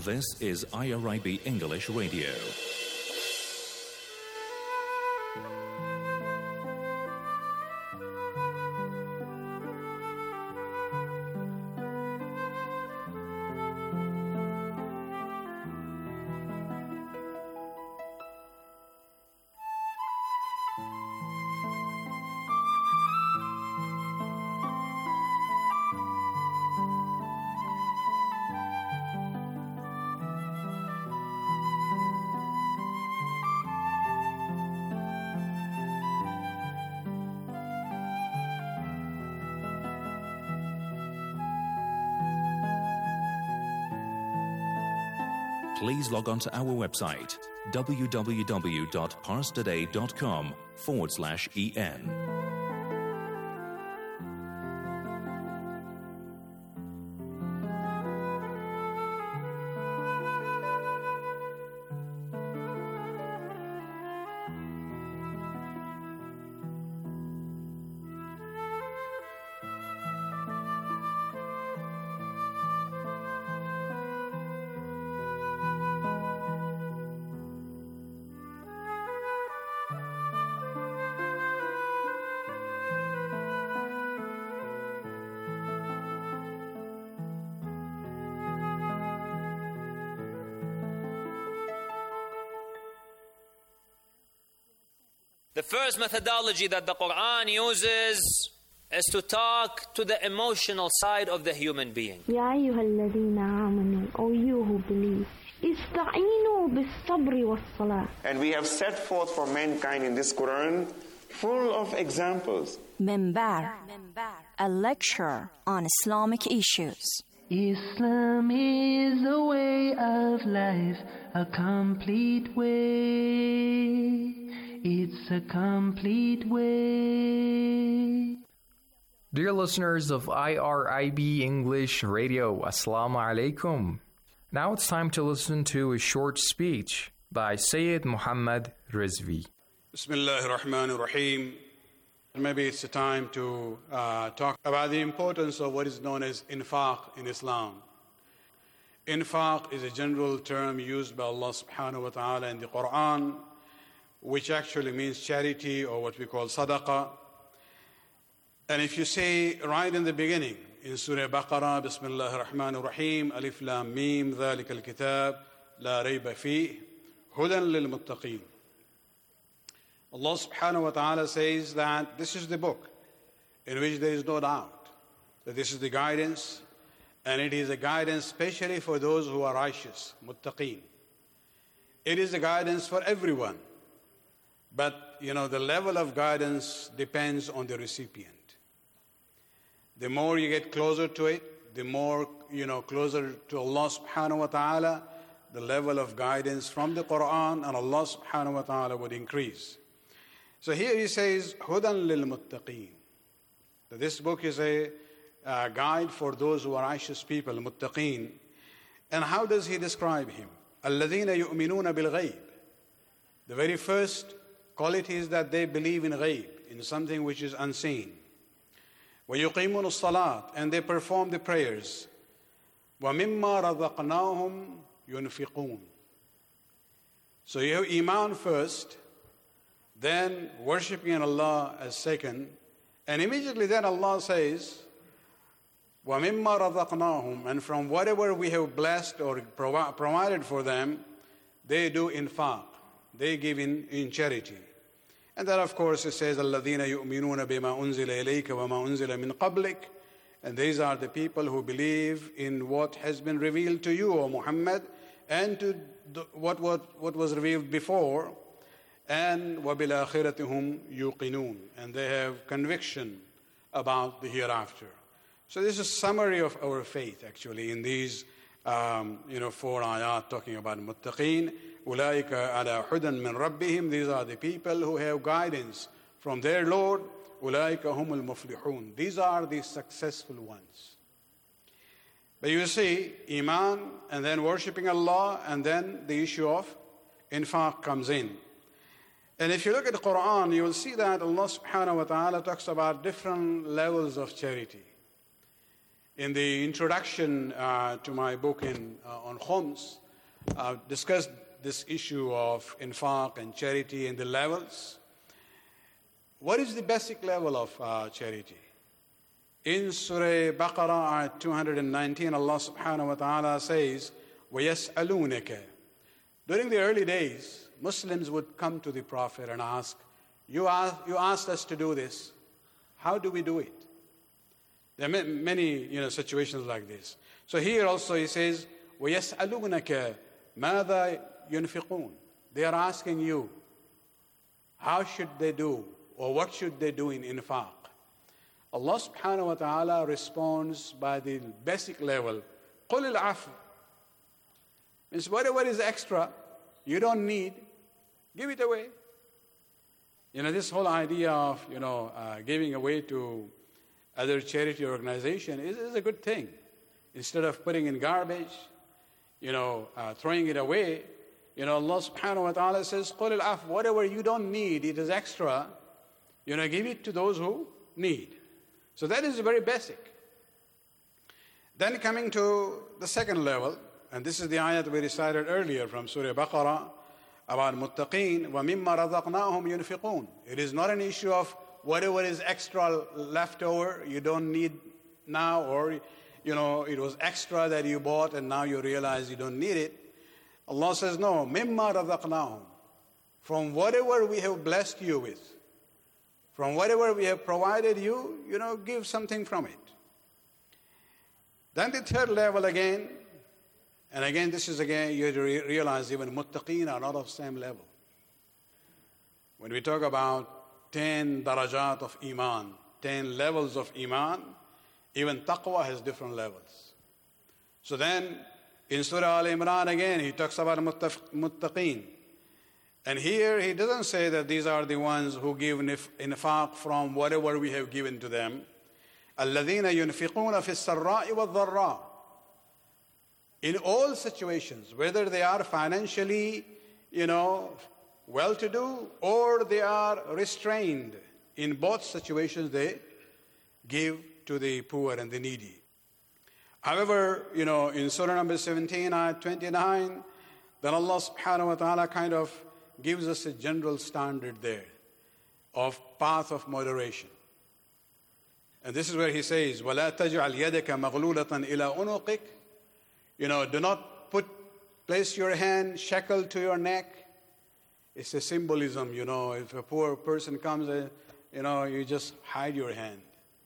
This is IRIB English Radio. Please log on to our website, www.parstoday.com/en. The first methodology that the Quran uses is to talk to the emotional side of the human being. يا أيها الذين آمنوا, O you who believe, استعينوا بالصبر والصلاة. And we have set forth for mankind in this Quran full of examples. Minbar, a lecture on Islamic issues. Islam is a way of life, a complete way. It's a complete way. Dear listeners of IRIB English Radio, Assalamu alaikum. Now it's time to listen to a short speech by Sayyid Muhammad Rizvi. Bismillah ar-Rahman ar-Rahim. Maybe it's a time to talk about the importance of what is known as infaq in Islam. Infaq is a general term used by Allah subhanahu wa ta'ala in the Quran, which actually means charity, or what we call sadaqah. And if you say right in the beginning, in Surah Baqarah, Bismillah ar-Rahman ar-Rahim, Alif Lam Mim, ذَلِكَ الْكِتَابِ لَا رَيْبَ فِيهِ هُدًى لِلْمُتَّقِينَ. Allah subhanahu wa ta'ala says that this is the book in which there is no doubt that this is the guidance, and it is a guidance especially for those who are righteous, muttaqeen. It is a guidance for everyone. But, the level of guidance depends on the recipient. The more you get closer to it, the more, closer to Allah subhanahu wa ta'ala, the level of guidance from the Quran and Allah subhanahu wa ta'ala would increase. So here he says, Hudan lil muttaqeen. This book is a guide for those who are righteous people, muttaqeen. And how does he describe him? Alladhina yu'minuna bil ghayb. The very first quality is that they believe in ghaib, in something which is unseen. وَيُقِيمُونَ الصَّلَاةِ, and they perform the prayers. وَمِمَّا رَزَقْنَاهُمْ يُنْفِقُونَ. So you have Iman first, then worshipping Allah as second, and immediately then Allah says, وَمِمَّا رَزَقْنَاهُمْ, and from whatever we have blessed or provided for them, they do infaq. They give in charity. And then, of course, it says, الَّذِينَ يُؤْمِنُونَ بِمَا أُنزِلَ إِلَيْكَ وَمَا أُنزِلَ مِنْ قَبْلِكَ. And these are the people who believe in what has been revealed to you, O Muhammad, and to what was revealed before. And وَبِالْآخِرَةِ هُمْ يُوقِنُونَ. And they have conviction about the hereafter. So this is a summary of our faith, actually, in these 4 ayat talking about muttaqeen. أُولَٰئِكَ عَلَىٰ حُدًى مِّن رَبِّهِمْ. These are the people who have guidance from their Lord. أُولَٰئِكَ هُمُ الْمُفْلِحُونَ. These are the successful ones. But you see, Iman, and then worshipping Allah, and then the issue of infaq comes in. And if you look at the Quran, you will see that Allah subhanahu wa ta'ala talks about different levels of charity. In the introduction to my book on Khums, I've discussed this issue of infaq and charity and the levels. What is the basic level of charity? In Surah Baqarah, ayat 219, Allah subhanahu wa ta'ala says, وَيَسْأَلُونَكَ. During the early days, Muslims would come to the Prophet and ask, you asked us to do this. How do we do it? There are many situations like this. So here also he says, وَيَسْأَلُونَكَ مَاذَا يُنْفِقُونَ. They are asking you, how should they do, or what should they do in infaq? Allah subhanahu wa ta'ala responds by the basic level, قُلِ الْعَفْوِ. Means whatever is extra, you don't need, give it away. This whole idea of, giving away to other charity organization is a good thing. Instead of putting in garbage, throwing it away, Allah subhanahu wa ta'ala says, قُلِ الْعَفْوِ. Whatever you don't need, it is extra, give it to those who need. So that is very basic. Then coming to the second level, and this is the ayat we recited earlier from Surah Baqarah about muttaqeen, وَمِمَّا رَزَقْنَاهُمْ يُنْفِقُونَ. It is not an issue of whatever is extra left over, you don't need now, or it was extra that you bought and now you realize you don't need it. Allah says, no, مِمَّا رَزَقْنَاهُمْ. From whatever we have blessed you with, from whatever we have provided you, give something from it. Then the third level again, and again, this is again, you have to realize even muttaqeen are not of the same level. When we talk about 10 darajat of iman, 10 levels of iman, even taqwa has different levels. So then, in Surah Al-Imran again, he talks about muttaqeen. And here he doesn't say that these are the ones who give infaq from whatever we have given to them. الَّذِينَ يُنْفِقُونَ فِي السَّرَّاءِ وَالضَّرَّاءِ. In all situations, whether they are financially, well-to-do, or they are restrained, in both situations they give to the poor and the needy. However, in Surah number 17, ayat 29, then Allah subhanahu wa ta'ala kind of gives us a general standard there of path of moderation. And this is where he says, وَلَا تَجْعَلْ يَدَكَ مَغْلُولَةً إِلَىٰ أُنُقِكَ. Do not place your hand shackled to your neck. It's a symbolism, if a poor person comes, you just hide your hand.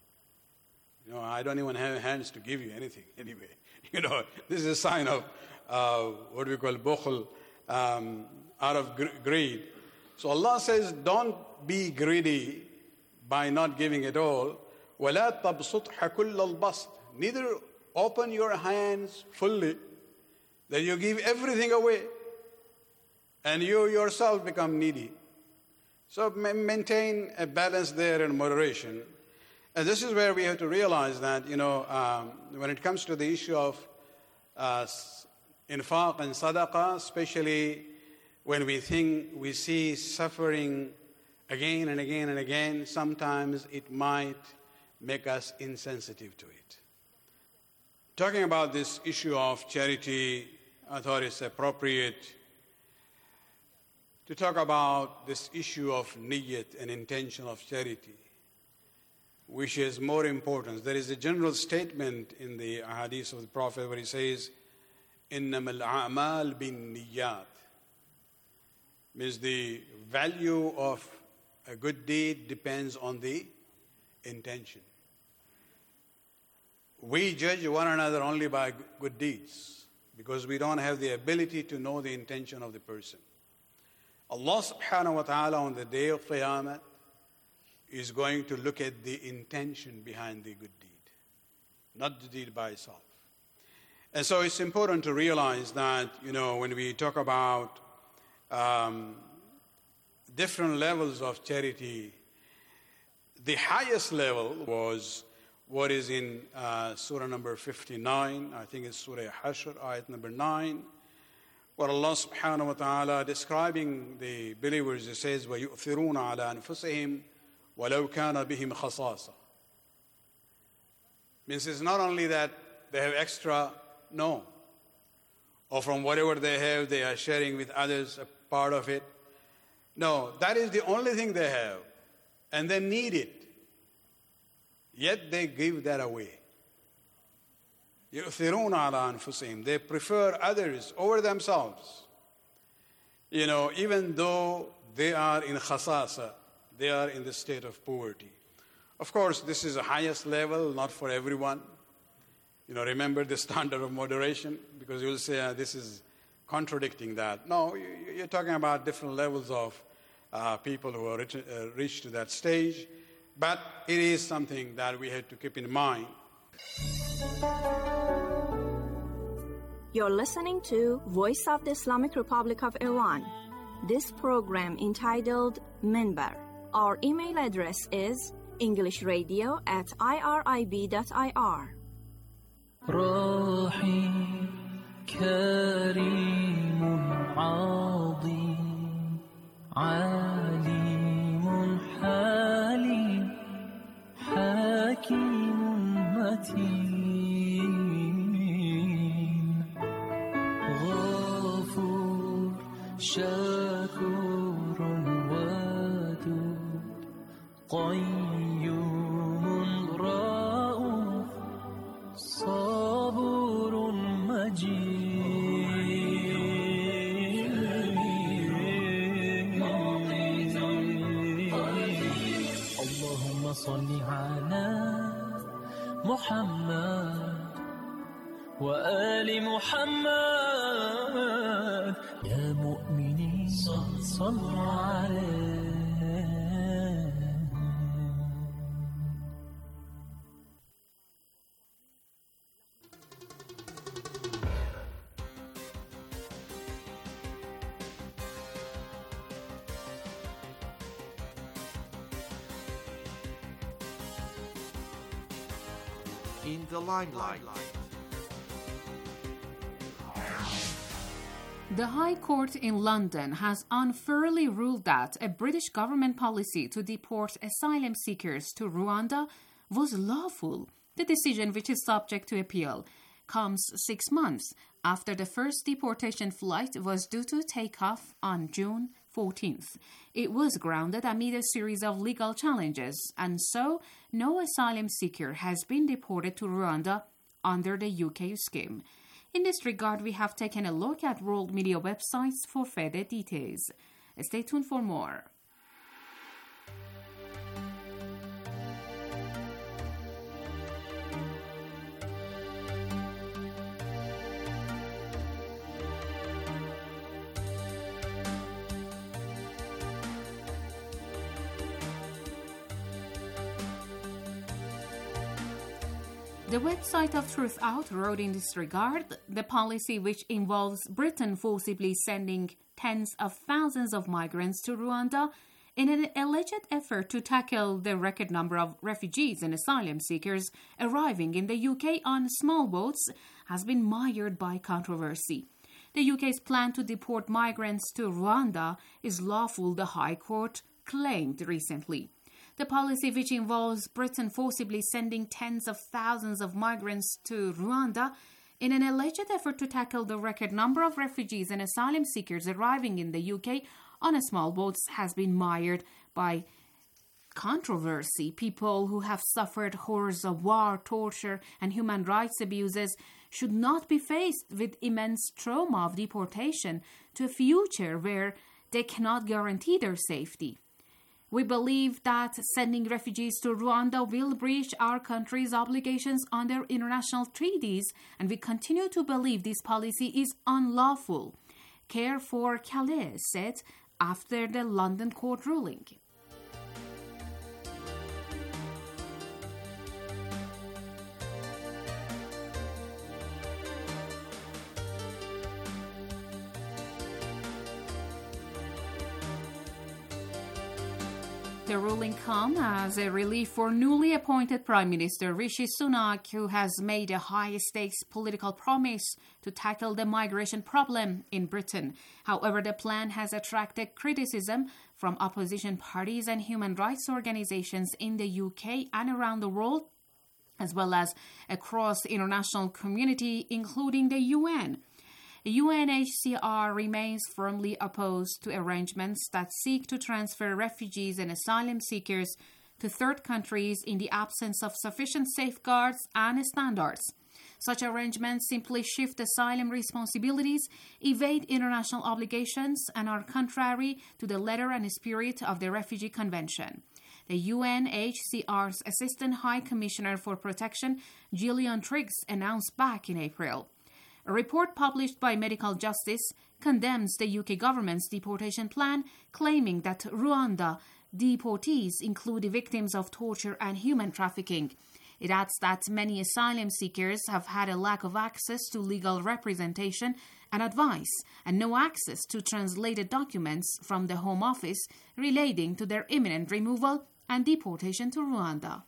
I don't even have hands to give you anything anyway. This is a sign of what we call bukhl, out of greed. So Allah says, don't be greedy by not giving it all. وَلَا تَبْسُطْهَ كُلَّ الْبَسْطِ. Neither open your hands fully, that you give everything away, and you yourself become needy. So maintain a balance there in moderation. And this is where we have to realize that, when it comes to the issue of infaq and sadaqah, especially when we see suffering again and again and again, sometimes it might make us insensitive to it. Talking about this issue of charity, I thought it's appropriate to talk about this issue of niyyat and intention of charity, which is more important. There is a general statement in the hadith of the Prophet where he says, إِنَّمَا الْأَعْمَالِ بِالنِّيَّاتِ. Means the value of a good deed depends on the intention. We judge one another only by good deeds because we don't have the ability to know the intention of the person. Allah subhanahu wa ta'ala on the day of Qiyamah is going to look at the intention behind the good deed, not the deed by itself. And so it's important to realize that, when we talk about different levels of charity, the highest level was what is in Surah number 59, I think it's Surah Hashr, ayat number 9, where Allah subhanahu wa ta'ala describing the believers, He says, وَيُؤْثِرُونَ عَلَىٰ أَنفُسِهِمْ وَلَوْ كَانَ بِهِمْ خَصَاصَةٌ. Means it's not only that they have extra, no. Or from whatever they have, they are sharing with others a part of it. No, that is the only thing they have. And they need it. Yet they give that away. يُؤْثِرُونَ عَلَىٰ أَنفُسِهِمْ. They prefer others over themselves. Even though they are in khasasa, they are in the state of poverty. Of course, this is the highest level, not for everyone. Remember the standard of moderation, because you'll say this is contradicting that. No, you're talking about different levels of people who are reached to that stage. But it is something that we have to keep in mind. You're listening to Voice of the Islamic Republic of Iran. This program entitled Minbar. Our email address is englishradio@irib.ir. راحي كريم عظيم عليم حليم حكيم متين غفور شكور ودود قيوم رؤوف صبور مجيد اللهم صل على محمد وآل محمد يا مؤمنين صلوا عليه. In the limelight. The High Court in London has unfairly ruled that a British government policy to deport asylum seekers to Rwanda was lawful. The decision, which is subject to appeal, comes 6 months after the first deportation flight was due to take off on June 14th. It was grounded amid a series of legal challenges, and so no asylum seeker has been deported to Rwanda under the UK scheme. In this regard, we have taken a look at world media websites for further details. Stay tuned for more. The website of Truth Out wrote in this regard, the policy which involves Britain forcibly sending tens of thousands of migrants to Rwanda in an alleged effort to tackle the record number of refugees and asylum seekers arriving in the UK on small boats has been mired by controversy. The UK's plan to deport migrants to Rwanda is lawful, the High Court claimed recently. The policy, which involves Britain forcibly sending tens of thousands of migrants to Rwanda in an alleged effort to tackle the record number of refugees and asylum seekers arriving in the UK on a small boats, has been mired by controversy. People who have suffered horrors of war, torture, and human rights abuses should not be faced with immense trauma of deportation to a future where they cannot guarantee their safety. We believe that sending refugees to Rwanda will breach our country's obligations under international treaties, and we continue to believe this policy is unlawful, Care for Calais said after the London court ruling. The ruling comes as a relief for newly appointed Prime Minister Rishi Sunak, who has made a high-stakes political promise to tackle the migration problem in Britain. However, the plan has attracted criticism from opposition parties and human rights organizations in the UK and around the world, as well as across the international community, including the UN. The UNHCR remains firmly opposed to arrangements that seek to transfer refugees and asylum seekers to third countries in the absence of sufficient safeguards and standards. Such arrangements simply shift asylum responsibilities, evade international obligations, and are contrary to the letter and spirit of the Refugee Convention. The UNHCR's Assistant High Commissioner for Protection, Gillian Triggs, announced back in April. A report published by Medical Justice condemns the UK government's deportation plan, claiming that Rwanda deportees include victims of torture and human trafficking. It adds that many asylum seekers have had a lack of access to legal representation and advice, and no access to translated documents from the Home Office relating to their imminent removal and deportation to Rwanda.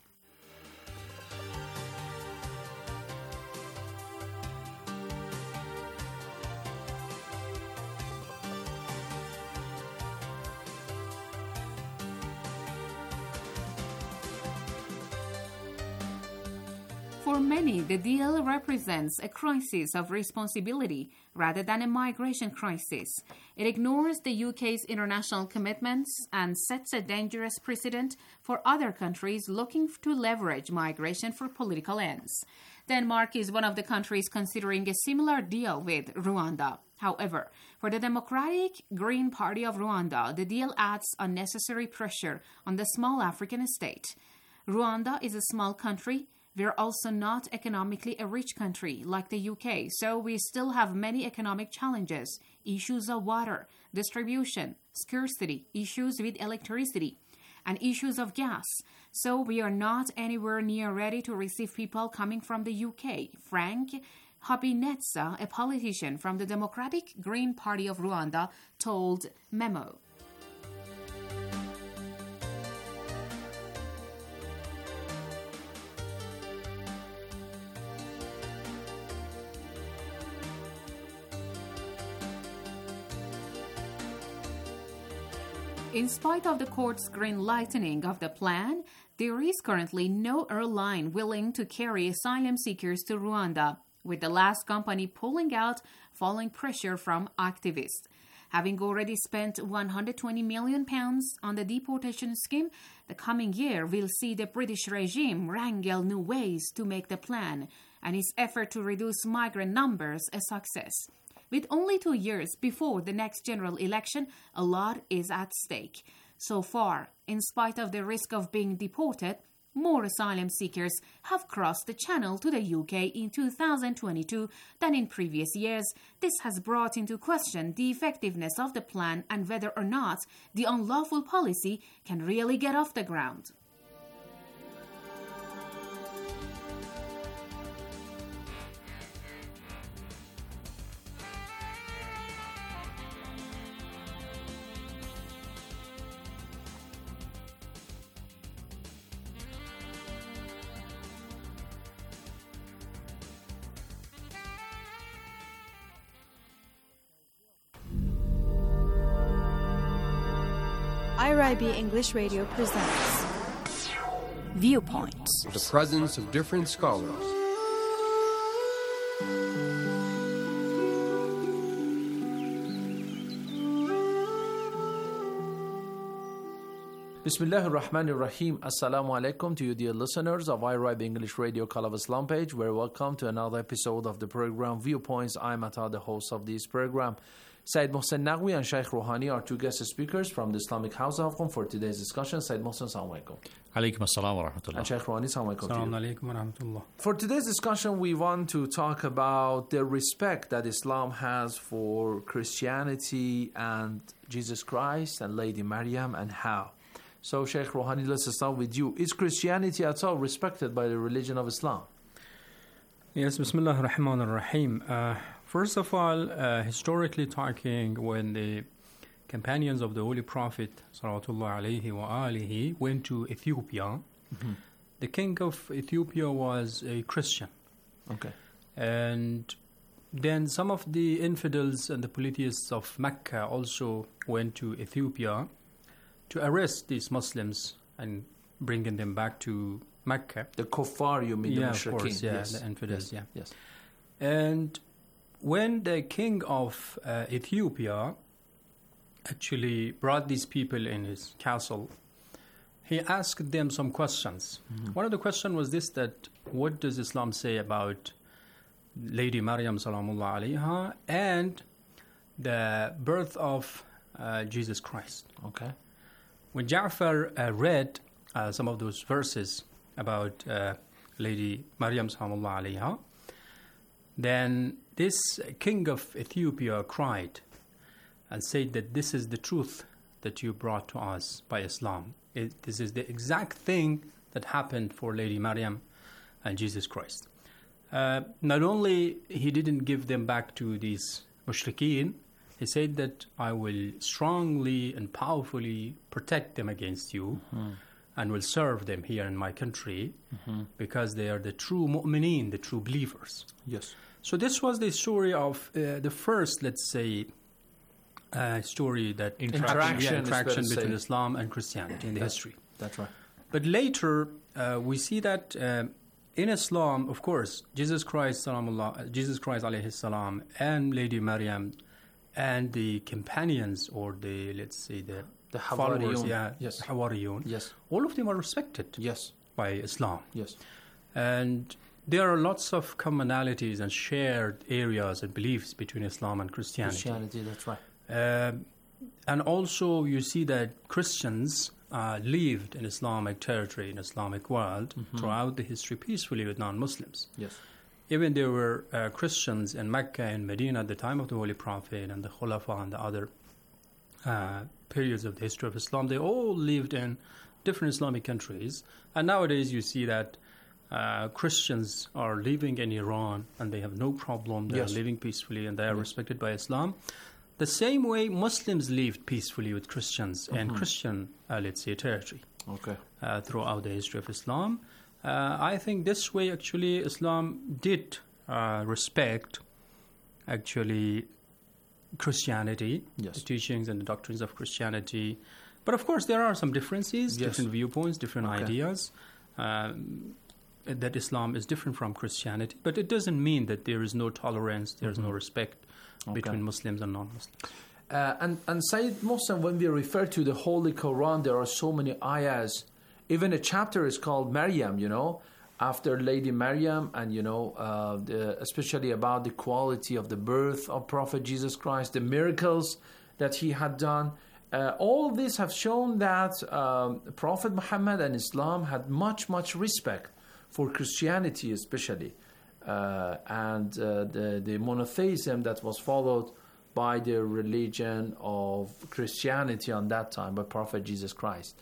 For many, the deal represents a crisis of responsibility rather than a migration crisis. It ignores the UK's international commitments and sets a dangerous precedent for other countries looking to leverage migration for political ends. Denmark is one of the countries considering a similar deal with Rwanda. However, for the Democratic Green Party of Rwanda, the deal adds unnecessary pressure on the small African state. Rwanda is a small country. We're also not economically a rich country like the UK, so we still have many economic challenges, issues of water, distribution, scarcity, issues with electricity, and issues of gas. So we are not anywhere near ready to receive people coming from the UK. Frank Habinetsa, a politician from the Democratic Green Party of Rwanda, told Memo. In spite of the court's green lightening of the plan, there is currently no airline willing to carry asylum seekers to Rwanda, with the last company pulling out following pressure from activists. Having already spent £120 million on the deportation scheme, the coming year will see the British regime wrangle new ways to make the plan and its effort to reduce migrant numbers a success. With only 2 years before the next general election, a lot is at stake. So far, in spite of the risk of being deported, more asylum seekers have crossed the channel to the UK in 2022 than in previous years. This has brought into question the effectiveness of the plan and whether or not the unlawful policy can really get off the ground. IRIB English Radio presents Viewpoints. The presence of different scholars. Bismillah ar-Rahman ar-Rahim. Assalamu alaikum to you dear listeners of IRIB English Radio Call of Islam page. Very welcome to another episode of the program Viewpoints. I'm Atta, the host of this program. Sayyid Mohsen Naqvi and Shaykh Rouhani are two guest speakers from the Islamic House of Qom for today's discussion. Sayyid Mohsen, assalamu alaikum. Alaikum assalam wa rahmatullah. And Shaykh Rouhani, assalamu alaikum. Assalamu alaikum wa rahmatullah. For today's discussion, we want to talk about the respect that Islam has for Christianity and Jesus Christ and Lady Maryam and how. So, Shaykh Rouhani, let's start with you. Is Christianity at all respected by the religion of Islam? Yes, Bismillah ar-Rahman ar-Rahim. First of all, historically talking, when the companions of the Holy Prophet salawatullah alayhi wa alihi went to Ethiopia, the king of Ethiopia was a Christian. Okay. And then some of the infidels and the polytheists of Mecca also went to Ethiopia to arrest these Muslims and bringing them back to Mecca. The kuffar, you mean, the of course, yes. the infidels, Yes. And when the king of Ethiopia actually brought these people in his castle, he asked them some questions. One of the questions was this, that what does Islam say about Lady Maryam salamullah alayha and the birth of Jesus Christ? Okay. When Ja'far read some of those verses about Lady Maryam salamullah alayha, then this king of Ethiopia cried and said that this is the truth that you brought to us by Islam. This is the exact thing that happened for Lady Maryam and Jesus Christ. Not only he didn't give them back to these mushrikeen, he said that I will strongly and powerfully protect them against you and will serve them here in my country because they are the true mu'mineen, the true believers. Yes. So this was the story of the first, let's say, story that interaction between Islam and Christianity in the history. That's right. But later we see that in Islam, of course, Jesus Christ alayhi salam and Lady Maryam and the companions, or the, let's say, the followers, Hawariyun, yes, all of them are respected, yes, by Islam, yes, and there are lots of commonalities and shared areas and beliefs between Islam and Christianity. That's right. And also you see that Christians lived in Islamic territory, in Islamic world, throughout the history peacefully with non-Muslims. Yes. Even there were Christians in Mecca and Medina at the time of the Holy Prophet and the Khulafa and the other periods of the history of Islam. They all lived in different Islamic countries. And nowadays you see that Christians are living in Iran and they have no problem. They are living peacefully and they are respected by Islam. The same way Muslims lived peacefully with Christians and Christian, let's say, territory throughout the history of Islam. I think this way, actually, Islam did respect, actually, Christianity, the teachings and the doctrines of Christianity. But, of course, there are some differences, different viewpoints, different ideas, that Islam is different from Christianity. But it doesn't mean that there is no tolerance, there is no respect between Muslims and non-Muslims. And Sayyid Mohsen, when we refer to the Holy Quran, there are so many ayahs. Even a chapter is called Maryam, after Lady Maryam, and, especially about the quality of the birth of Prophet Jesus Christ, the miracles that he had done. All this have shown that Prophet Muhammad and Islam had much, much respect for Christianity especially. And the monotheism that was followed by the religion of Christianity on that time by Prophet Jesus Christ.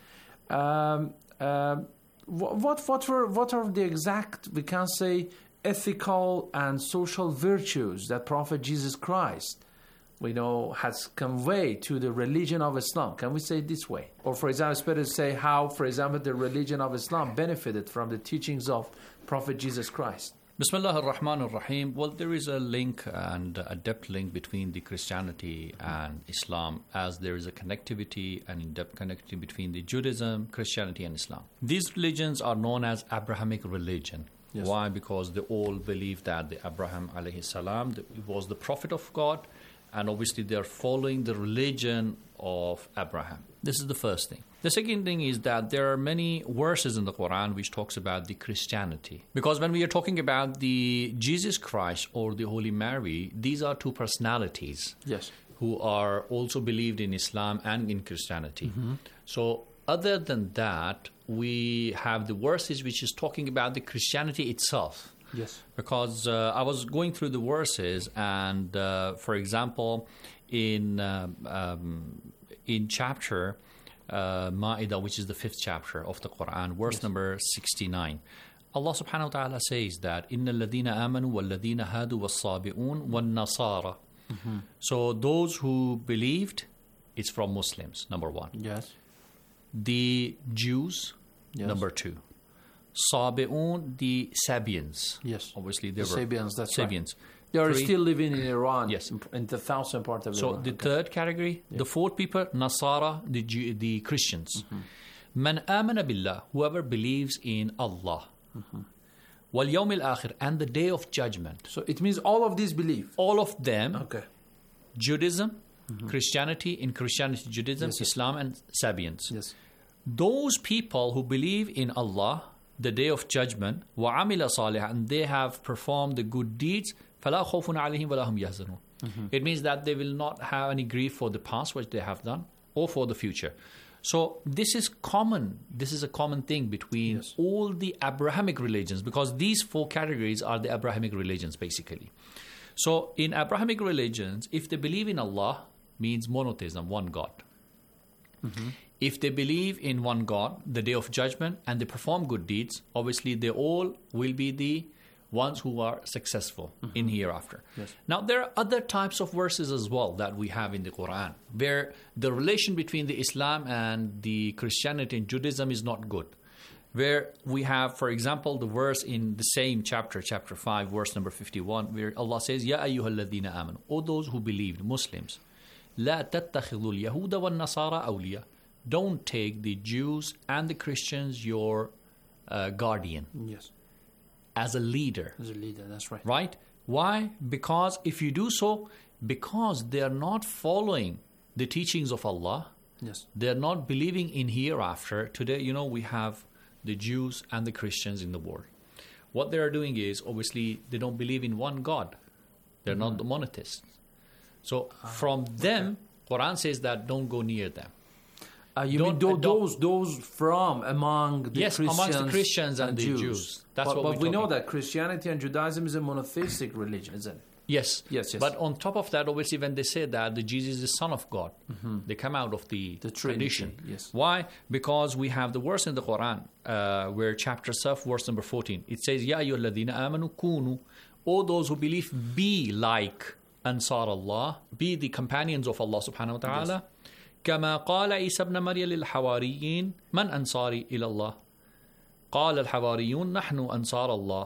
What are the exact, we can say, ethical and social virtues that Prophet Jesus Christ, we know, has conveyed to the religion of Islam? Can we say it this way? Or, for example, it's better to say how, for example, the religion of Islam benefited from the teachings of Prophet Jesus Christ. Bismillah ar-Rahman ar-Rahim. Well, there is a link and a depth link between the Christianity and Islam, as there is a connectivity and in-depth connectivity between the Judaism, Christianity and Islam. These religions are known as Abrahamic religion. Yes. Why? Because they all believe that the Abraham alayhi salam was the prophet of God, and obviously they are following the religion of Abraham. This is the first thing. The second thing is that there are many verses in the Quran which talks about the Christianity. Because when we are talking about the Jesus Christ or the Holy Mary, these are two personalities who are also believed in Islam and in Christianity. So other than that, we have the verses which is talking about the Christianity itself. Yes. Because I was going through the verses, and for example, in chapter Ma'idah, which is the 5th chapter of the Quran, verse number 69, Allah subhanahu wa ta'ala says that إِنَّ الَّذِينَ آمَنُوا وَالَّذِينَ هَادُوا وَالصَّابِئُونَ وَالنَّصَارَى. So those who believed, it's from Muslims, number one. Yes. The Jews, number two. Sabi'un, the Sabians. Yes. Obviously, they were Sabians, that's Sabians. Right. They are still living in Iran. Yes. In the southern part of Iran. So the third category, the fourth people, Nasara, the Christians. Man amana billah, whoever believes in Allah. Wal yawm al-akhir, and the day of judgment. So it means all of these believe. All of them. Okay. Judaism, Christianity, in Christianity, Judaism, Yes, Islam, and Sabians. Yes. Those people who believe in Allah, the day of judgment, وَعَمِلَ صَالِحًا, and they have performed the good deeds, فَلَا خَوْفٌ عَلَيْهِمْ وَلَا هُمْ يَحْزَنُونَ. It means that they will not have any grief for the past, which they have done, or for the future. So this is common. This is a common thing between all the Abrahamic religions, because these four categories are the Abrahamic religions, basically. So in Abrahamic religions, if they believe in Allah, means monotheism, one God. If they believe in one God, the day of judgment, and they perform good deeds, obviously they all will be the ones who are successful in hereafter. Yes. Now, there are other types of verses as well that we have in the Quran, where the relation between the Islam and the Christianity and Judaism is not good. Where we have, for example, the verse in the same chapter, chapter 5, verse number 51, where Allah says, Ya ayyuhalladhina amanu, O those who believed, Muslims, La tattakhidul yahuda wa nasara awliya. Don't take the Jews and the Christians your guardian. Yes. As a leader. As a leader, that's right. Right? Why? Because if you do so, because they are not following the teachings of Allah, yes, they are not believing in hereafter. Today, we have the Jews and the Christians in the world. What they are doing is, obviously, they don't believe in one God. They're not the monotheists. So from them, Quran says that don't go near them. You mean those from among the Christians? Amongst the Christians and the Jews. That's but we know that Christianity and Judaism is a monotheistic religion, isn't it? Yes. Yes. But on top of that, obviously, when they say that the Jesus is the Son of God, they come out of the tradition. Yes. Why? Because we have the verse in the Quran where chapter 7, verse number 14, it says, Ya ayyuhalladhina amanu kunu, O those who believe, be like Ansar Allah, be the companions of Allah subhanahu wa ta'ala. كما قال عيسى ابن مريم للحواريين من أنصاري إلى الله قال الحواريون نحن أنصار الله.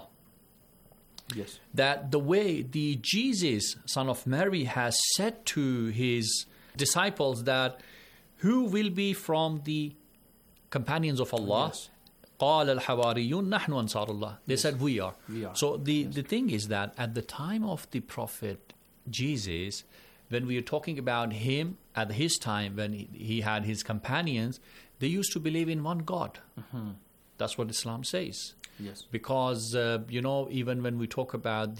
Yes. That the way the Jesus, son of Mary, has said to his disciples that who will be from the companions of Allah? Yes. قال الحواريون نحن أنصار الله. They said we are. We are. So the thing is that at the time of the Prophet Jesus, when we are talking about him at his time, when he had his companions, they used to believe in one God. That's what Islam says. Yes. Because even when we talk about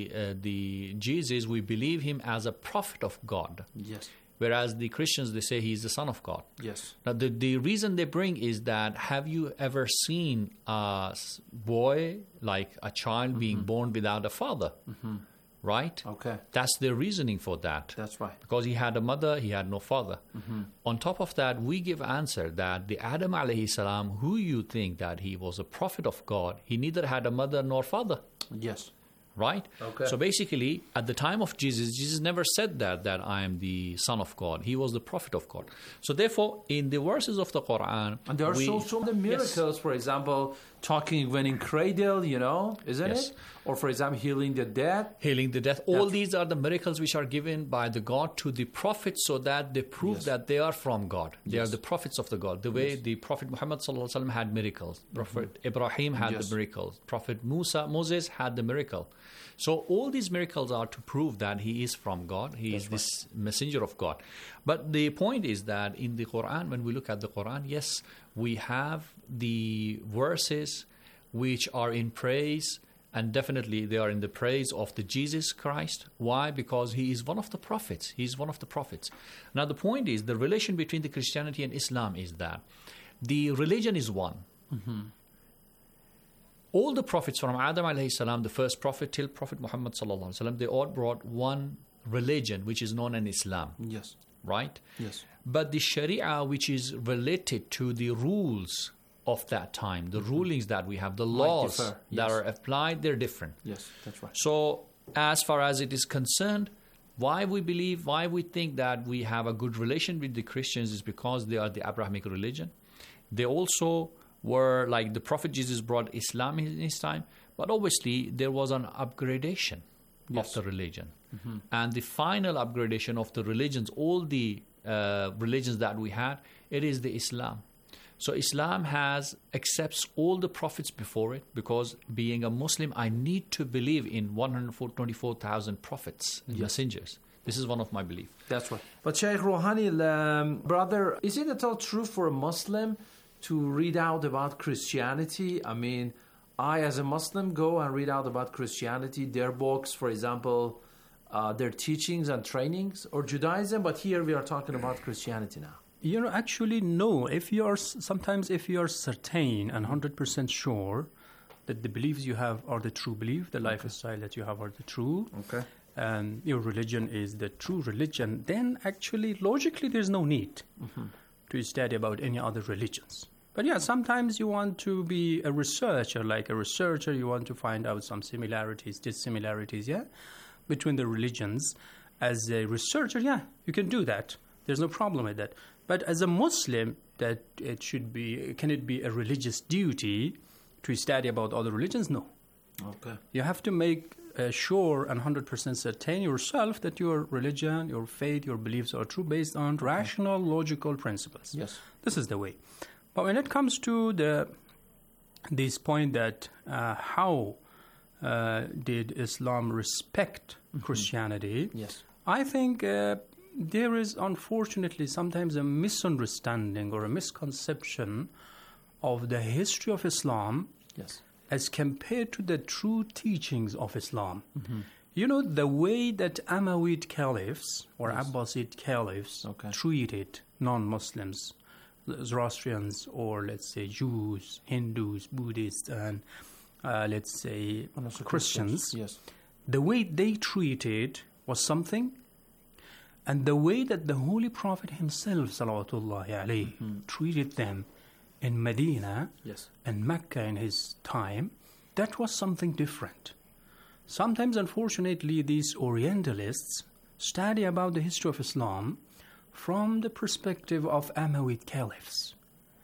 the Jesus, we believe him as a prophet of God. Yes. Whereas the Christians, they say he's the Son of God. Yes. Now the reason they bring is that, have you ever seen a boy, like a child, being born without a father? Right? Okay. That's their reasoning for that. That's right. Because he had a mother, he had no father. On top of that, we give answer that the Adam alayhi salam, who you think that he was a prophet of God, he neither had a mother nor father. Yes. Right? Okay. So basically, at the time of Jesus never said that I am the Son of God. He was the prophet of God. So therefore, in the verses of the Quran... And there are so many miracles, for example, talking when in cradle, isn't it? Or, for example, healing the dead. Healing the death. All these are the miracles which are given by the God to the prophets so that they prove that they are from God. They are the prophets of the God. The way the Prophet Muhammad ﷺ had miracles. Prophet Ibrahim had the miracles. Prophet Moses had the miracle. So all these miracles are to prove that he is from God. He is this messenger of God. But the point is that in the Quran, when we look at the Quran, yes, we have the verses which are in praise, and definitely they are in the praise of the Jesus Christ. Why? Because he is one of the prophets. He is one of the prophets. Now the point is, the relation between the Christianity and Islam is that the religion is one. All the prophets from Adam alayhi salam, the first prophet, till Prophet Muhammad sallallahu alaihi wasallam, they all brought one religion which is known as Islam. Yes. Right? Yes. But the Sharia, which is related to the rules of that time, the rulings that we have, the laws that are applied, they're different. Yes, that's right. So as far as it is concerned, why we think that we have a good relation with the Christians is because they are the Abrahamic religion. They also were, like the Prophet Jesus brought Islam in his time, but obviously there was an upgradation of the religion. And the final upgradation of the religions, all the religions that we had, it is the Islam. So Islam accepts all the prophets before it, because being a Muslim, I need to believe in 124,000 prophets and messengers. This is one of my beliefs. That's right. But Shaykh Rouhani, brother, is it at all true for a Muslim to read out about Christianity? I mean, I as a Muslim go and read out about Christianity, their books, for example, their teachings and trainings, or Judaism, but here we are talking about Christianity now. You know, actually, no. If you are certain and 100% sure that the beliefs you have are the true belief, the lifestyle that you have are the true, and your religion is the true religion, then actually, logically, there's no need to study about any other religions. But yeah, sometimes you want to be a researcher, like a researcher, you want to find out some similarities, dissimilarities, between the religions. As a researcher, you can do that. There's no problem with that. But as a Muslim, can it be a religious duty to study about other religions? No. Okay. You have to make sure and 100% certain yourself that your religion, your faith, your beliefs are true based on rational, logical principles. Yes. This is the way. But when it comes to this point that how did Islam respect Christianity? Yes. I think there is unfortunately sometimes a misunderstanding or a misconception of the history of Islam as compared to the true teachings of Islam. You know, the way that Umayyad caliphs or Abbasid caliphs treated non-Muslims, Zoroastrians, or let's say Jews, Hindus, Buddhists, and let's say Christians, the way they treated was something, and the way that the Holy Prophet himself, salawatullahi alayhi, treated them in Medina and Mecca in his time, that was something different. Sometimes, unfortunately, these Orientalists study about the history of Islam from the perspective of Umayyad caliphs.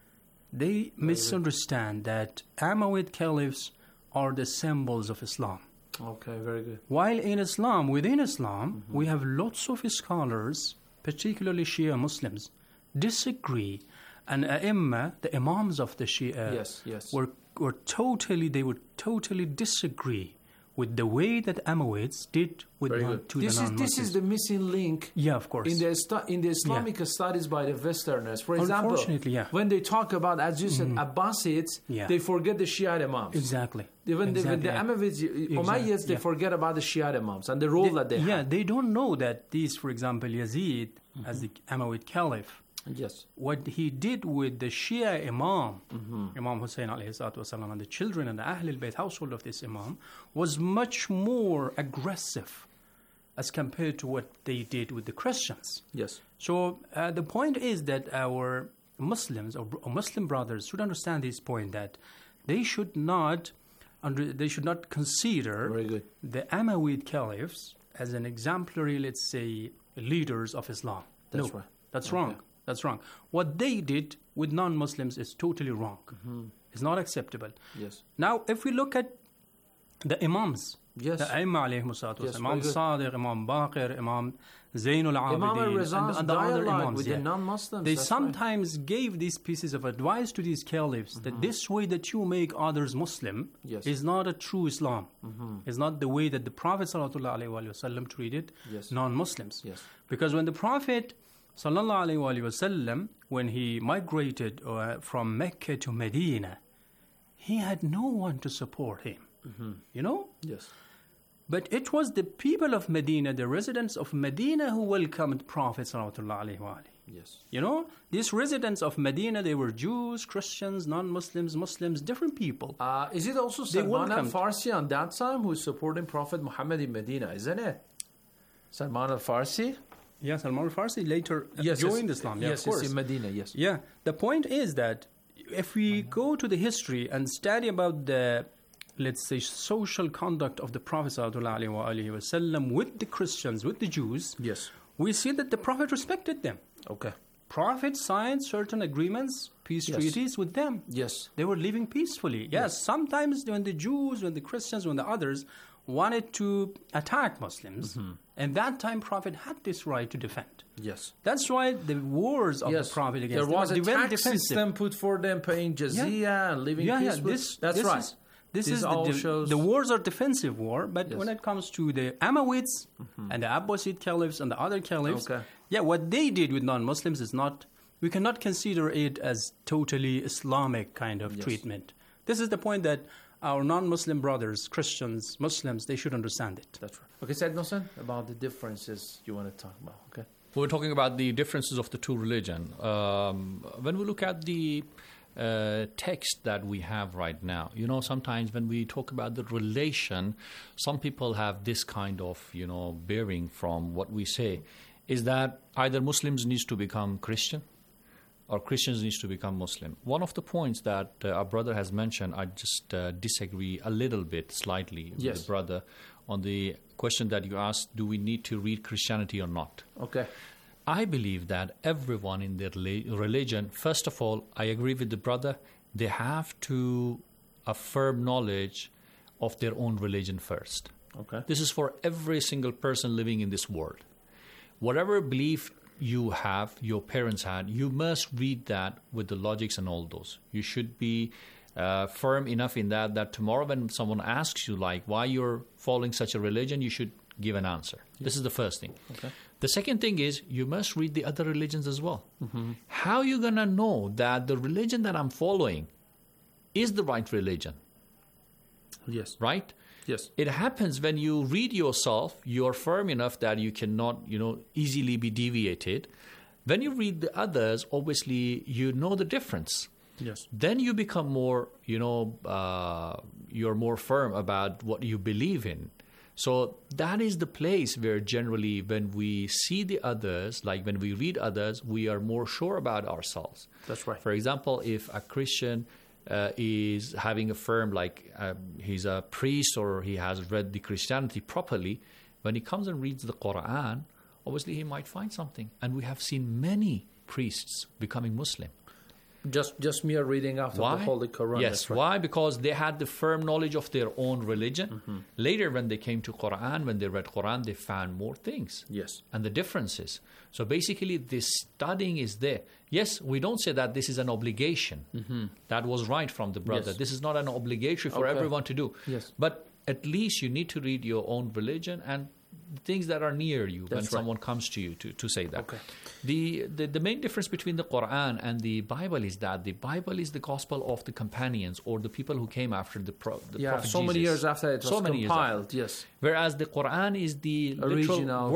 They misunderstand that Umayyad caliphs are the symbols of Islam. Okay, very good. While within Islam, we have lots of scholars, particularly Shia Muslims, disagree. And the Imams of the Shia would totally disagree with the way that Umayyads did with the non-Muslims. This is the missing link. Yeah, of course. In the Islamic studies by the Westerners. For example, when they talk about, as you said, Abbasids, they forget the Shia Imams. Exactly. When the Umayyads, they forget about the Shia Imams and the role that they have. Yeah, they don't know that these, for example, Yazid, as the Umayyad Caliph, what he did with the Shia Imam, Imam Hussein alayhi salatu wasalam, and the children and the Ahlul Bayt household of this Imam, was much more aggressive as compared to what they did with the Christians. Yes. So the point is that our Muslims or Muslim brothers should understand this point, that they should not consider the Umayyad caliphs as an exemplary, let's say, leaders of Islam. That's right. That's wrong. That's wrong. What they did with non-Muslims is totally wrong. It's not acceptable. Yes. Now, if we look at the Imams, the Aimma alayhim salatu, Imam Sadiq, Imam Baqir, Imam Zainul Abidin, and the other Imams, with the non-Muslims, they sometimes gave these pieces of advice to these caliphs that this way that you make others Muslim is not a true Islam. It's not the way that the Prophet sallallahu alaihi wasallam treated non-Muslims. Because when the Prophet sallallahu alaihi wasallam, when he migrated from Mecca to Medina, he had no one to support him. You know? Yes. But it was the people of Medina, the residents of Medina, who welcomed Prophet sallallahu alaihi wasallam. Yes. You know, these residents of Medina, they were Jews, Christians, non-Muslims, Muslims, different people. Is it also Salman al-Farsi on that time who is supporting Prophet Muhammad in Medina, isn't it? Salman al-Farsi? Yes, Salman al-Farsi later joined Islam. Yes, of course. In Medina, yes. Yeah, the point is that if we go to the history and study about the, let's say, social conduct of the Prophet ﷺ with the Christians, with the Jews, we see that the Prophet respected them. Okay. Prophet signed certain agreements, peace treaties with them. Yes. They were living peacefully. Yes, sometimes when the Jews, when the Christians, when the others wanted to attack Muslims, and that time Prophet had this right to defend. Yes. That's why the wars of the Prophet against there was them a tax system put for them, paying jizya and living peacefully. That's right. This is the wars are defensive war, but when it comes to the Amawids and the Abbasid caliphs and the other caliphs, what they did with non-Muslims is not, we cannot consider it as totally Islamic kind of treatment. This is the point that our non-Muslim brothers, Christians, Muslims, they should understand it. That's right. Okay, Said Mohsen, about the differences you want to talk about. Okay. We're talking about the differences of the two religions. When we look at the text that we have right now, sometimes when we talk about the relation, some people have this kind of, bearing from what we say, is that either Muslims needs to become Christian or Christians needs to become Muslim. One of the points that our brother has mentioned, I just disagree a little bit, slightly, with the brother on the question that you asked, do we need to read Christianity or not? Okay. I believe that everyone in their religion, first of all, I agree with the brother, they have to affirm knowledge of their own religion first. Okay. This is for every single person living in this world. Whatever belief you have, your parents had, you must read that with the logics and all those. You should be firm enough in that tomorrow when someone asks you, like, why you're following such a religion, you should give an answer. This is the first thing. Okay. The second thing is you must read the other religions as well. How are you going to know that the religion that I'm following is the right religion? Yes. Right? Yes. It happens when you read yourself, you're firm enough that you cannot, easily be deviated. When you read the others, obviously you know the difference. Yes. Then you become more, you're more firm about what you believe in. So that is the place where generally when we see the others, like when we read others, we are more sure about ourselves. That's right. For example, if a Christian is having a firm, like he's a priest or he has read the Christianity properly, when he comes and reads the Quran, obviously he might find something. And we have seen many priests becoming Muslim. Just mere reading out of the Holy Quran. Yes. Right. Why? Because they had the firm knowledge of their own religion. Later, when they came to Quran, when they read Quran, they found more things. Yes. And the differences. So basically, this studying is there. Yes, we don't say that this is an obligation. That was right from the brother. Yes. This is not an obligatory for everyone to do. Yes. But at least you need to read your own religion and things that are near you when someone comes to you to say that. Okay. The main difference between the Quran and the Bible is that the Bible is the gospel of the companions or the people who came after the Prophet Jesus. Many years after it was compiled. Yes. Whereas the Quran is the literal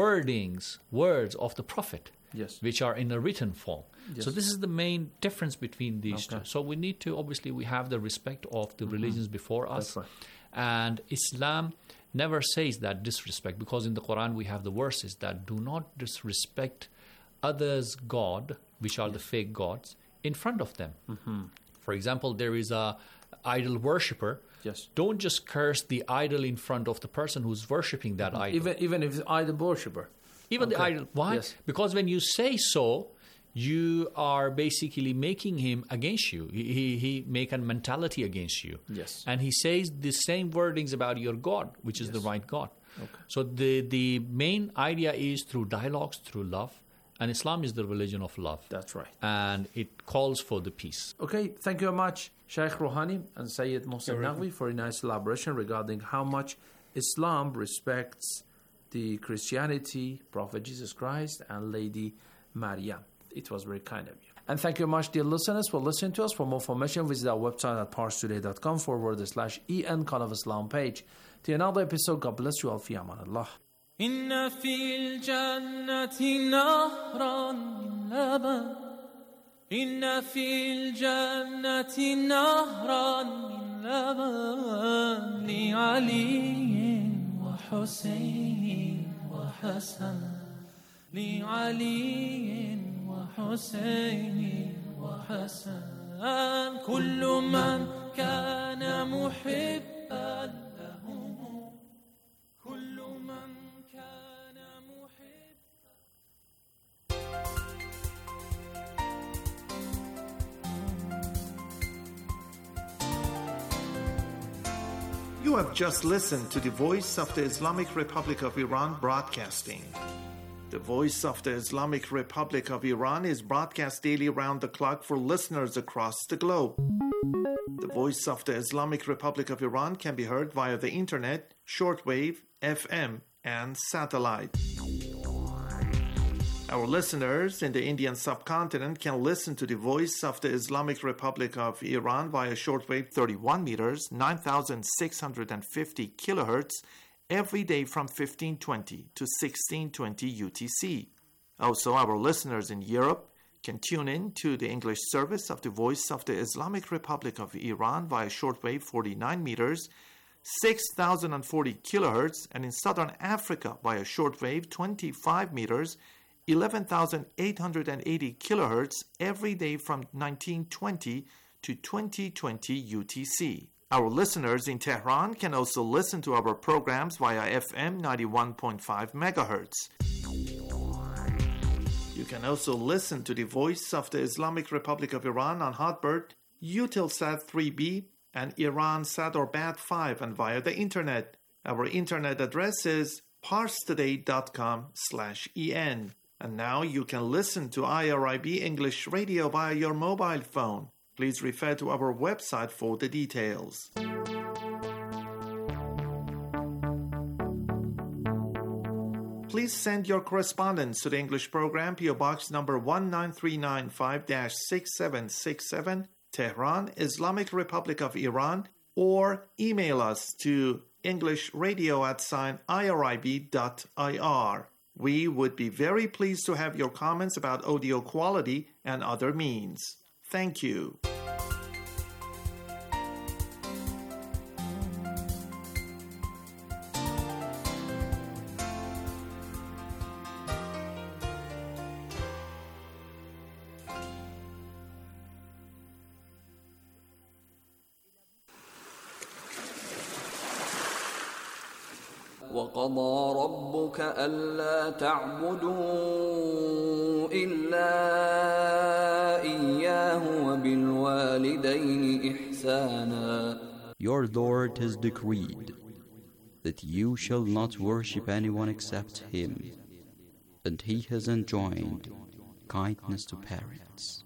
words of the Prophet, which are in a written form. Yes. So this is the main difference between these two. So we need to, obviously, we have the respect of the religions before us. That's right. And Islam never says that disrespect, because in the Quran we have the verses that do not disrespect others' God, which are the fake gods, in front of them. For example, there is a idol worshipper. Yes. Don't just curse the idol in front of the person who's worshipping that idol. Even if it's idol worshipper. Even the idol. Why? Yes. Because when you say so, you are basically making him against you. He make a mentality against you. Yes. And he says the same wordings about your God, which is the right God. Okay. So the main idea is through dialogues, through love. And Islam is the religion of love. That's right. And it calls for the peace. Okay, thank you very much, Sheikh Rouhani and Sayyid Mohsen Naqvi, for a nice elaboration regarding how much Islam respects the Christianity, Prophet Jesus Christ, and Lady Maryam. It was very kind of you. And thank you very much, dear listeners, for listening to us. For more information, visit our website at parstoday.com/en Call of Islam page. To another episode, God bless you all. Fi aman Allah. إن في الجنة نهرا من لبن إن في الجنة نهرا من لبن لعلي وحسين وحسن لعلي وحسين وحسن كل من كان محبا له كل من كان محبا You have just listened to the Voice of the Islamic Republic of Iran broadcasting. The Voice of the Islamic Republic of Iran is broadcast daily around the clock for listeners across the globe. The Voice of the Islamic Republic of Iran can be heard via the internet, shortwave, FM, and satellite. Our listeners in the Indian subcontinent can listen to the Voice of the Islamic Republic of Iran via shortwave 31 meters, 9,650 kilohertz, every day from 1520 to 1620 UTC. Also, our listeners in Europe can tune in to the English service of the Voice of the Islamic Republic of Iran via shortwave 49 meters, 6,040 kilohertz, and in Southern Africa via shortwave 25 meters, 11,880 kilohertz every day from 1920 to 2020 UTC. Our listeners in Tehran can also listen to our programs via FM 91.5 megahertz. You can also listen to the Voice of the Islamic Republic of Iran on Hotbird, Eutelsat 3B, and Iran Satellite 5 and via the internet. Our internet address is parstoday.com/en. And now you can listen to IRIB English Radio via your mobile phone. Please refer to our website for the details. Please send your correspondence to the English program, PO Box number 19395-6767, Tehran, Islamic Republic of Iran, or email us to englishradio@irib.ir. We would be very pleased to have your comments about audio quality and other means. Thank you. وقضى ربك ألا تعبدوا إلا إياه وبالوالدين إحسانا. Your Lord has decreed that you shall not worship anyone except Him, and He has enjoined kindness to parents.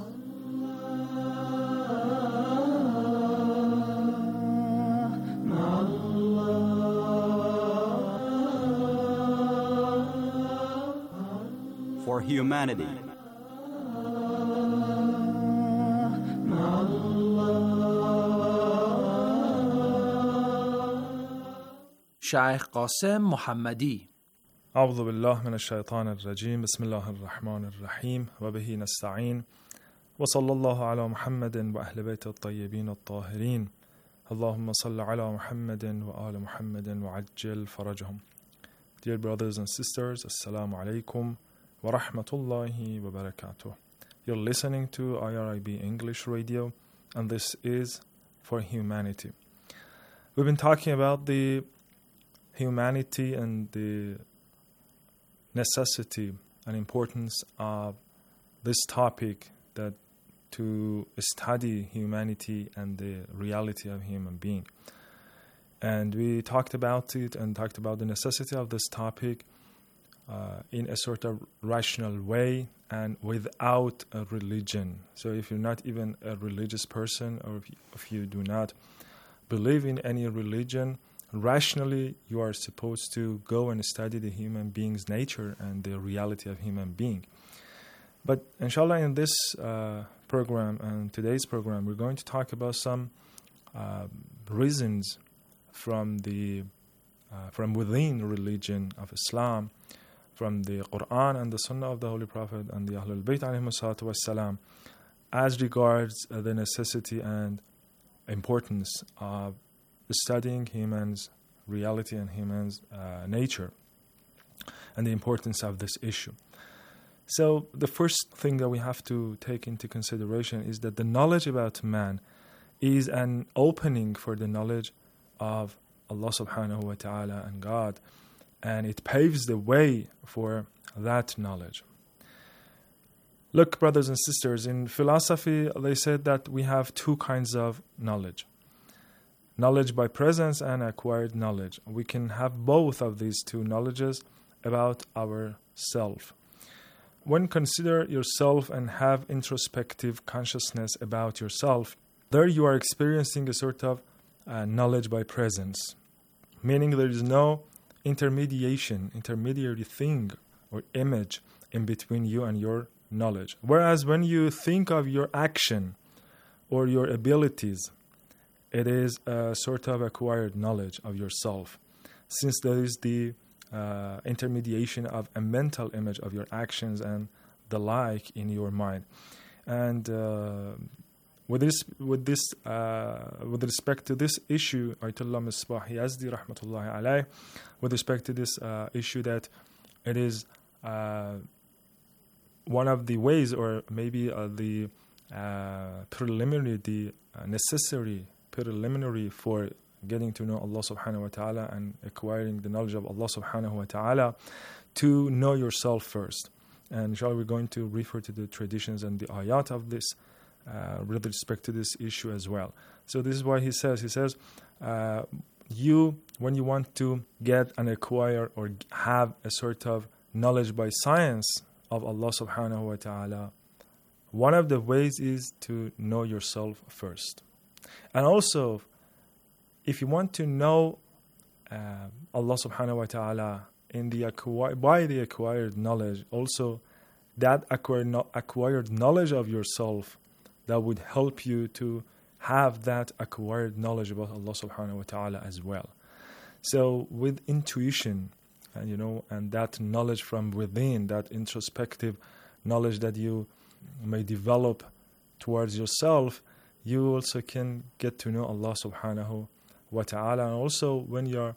For humanity. Shaykh Qasim Muhammadi. أعوذ بالله من الشيطان الرجيم بسم الله الرحمن الرحيم وبه نستعين وصلى الله على محمد وأهل بيت الطيبين الطاهرين اللهم صل على محمد وآل محمد وعجل فرجهم. Dear brothers and sisters, Assalamu alaikum wa rahmatullahi wa barakatuh. You're listening to IRIB English Radio, and this is For Humanity. We've been talking about the humanity and the necessity and importance of this topic, that to study humanity and the reality of human being. And we talked about it and talked about the necessity of this topic in a sort of rational way and without a religion. So if you're not even a religious person, or if you do not believe in any religion, rationally you are supposed to go and study the human being's nature and the reality of human being. But inshallah, in this program and today's program, we're going to talk about some reasons from within religion of Islam, from the Quran and the Sunnah of the Holy Prophet and the Ahlul Bayt alayhimu salatu wassalam, as regards the necessity and importance of studying humans' reality and humans' nature, and the importance of this issue. So the first thing that we have to take into consideration is that the knowledge about man is an opening for the knowledge of Allah subhanahu wa ta'ala and God, and it paves the way for that knowledge. Look, brothers and sisters, in philosophy they said that we have two kinds of knowledge. knowledge by presence and acquired knowledge. We can have both of these two knowledges about ourself. When consider yourself and have introspective consciousness about yourself, there you are experiencing a sort of knowledge by presence, meaning there is no intermediary thing or image in between you and your knowledge. Whereas when you think of your action or your abilities, it is a sort of acquired knowledge of yourself, since there is the intermediation of a mental image of your actions and the like in your mind. And with respect to this issue, Ayatollah Misbah Yazdi rahmatullahi alayh, with respect to this issue, that it is one of the ways, or maybe the necessary preliminary for getting to know Allah subhanahu wa ta'ala and acquiring the knowledge of Allah subhanahu wa ta'ala, to know yourself first. And inshallah we're going to refer to the traditions and the ayat of this with respect to this issue as well. So this is why he says, you, when you want to get and acquire or have a sort of knowledge by science of Allah subhanahu wa ta'ala, one of the ways is to know yourself first. And also, if you want to know Allah subhanahu wa ta'ala by the acquired knowledge, also that acquired knowledge of yourself, that would help you to have that acquired knowledge about Allah subhanahu wa ta'ala as well. So with intuition, and that knowledge from within, that introspective knowledge that you may develop towards yourself, you also can get to know Allah subhanahu wa ta'ala. And also when you're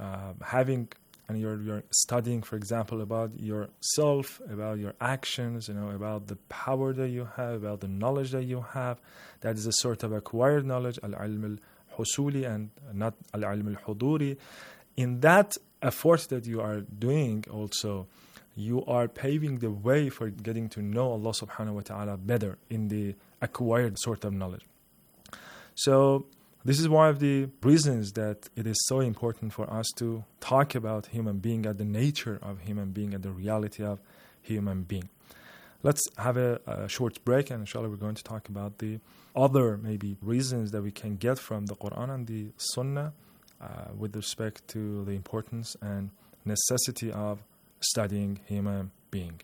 you're studying, for example, about yourself, about your actions, about the power that you have, about the knowledge that you have, that is a sort of acquired knowledge, al-ilm al-husuli and not al-ilm al-huduri. In that effort that you are doing also, you are paving the way for getting to know Allah subhanahu wa ta'ala better in the acquired sort of knowledge. So this is one of the reasons that it is so important for us to talk about human being, and the nature of human being, and the reality of human being. Let's have a short break, and inshallah we're going to talk about the other maybe reasons that we can get from the Quran and the Sunnah with respect to the importance and necessity of studying human being.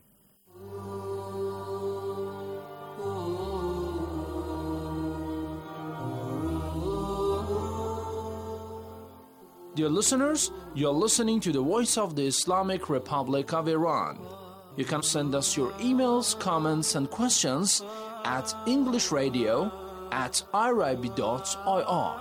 Dear listeners, you're listening to the Voice of the Islamic Republic of Iran. You can send us your emails, comments, and questions at englishradio@irib.ir.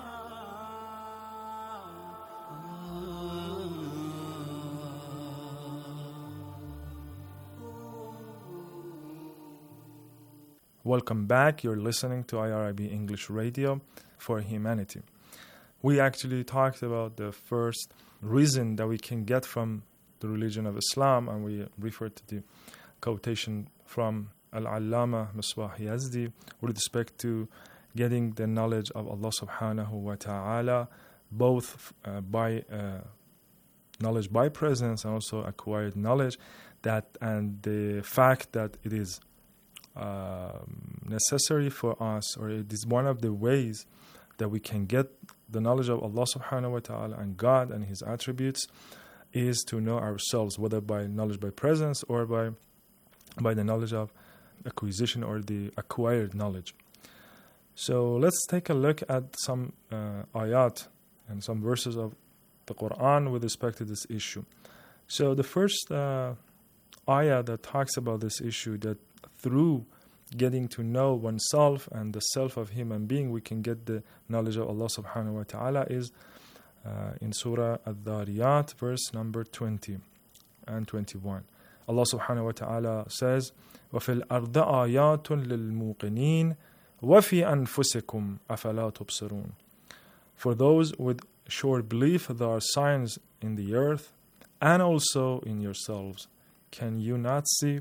Welcome back. You're listening to IRIB English Radio for Humanity. We actually talked about the first reason that we can get from the religion of Islam, and we referred to the quotation from Al-Allama Misbah Yazdi with respect to getting the knowledge of Allah subhanahu wa ta'ala, both by knowledge by presence and also acquired knowledge, and the fact that it is necessary for us, or it is one of the ways that we can get the knowledge of Allah subhanahu wa ta'ala and God and His attributes, is to know ourselves, whether by knowledge by presence or by the knowledge of acquisition or the acquired knowledge. So let's take a look at some ayat and some verses of the Quran with respect to this issue. So the first ayah that talks about this issue, that through getting to know oneself and the self of human being we can get the knowledge of Allah subhanahu wa ta'ala, is in Surah Al-Dhariyat, verse number 20 and 21. Allah subhanahu wa ta'ala says, وَفِي الْأَرْضِ آيَاتٌ لِلْمُوقِنِينَ وَفِي أَنفُسِكُمْ أَفَلَا تُبْصِرُونَ. For those with sure belief, there are signs in the earth and also in yourselves. Can you not see?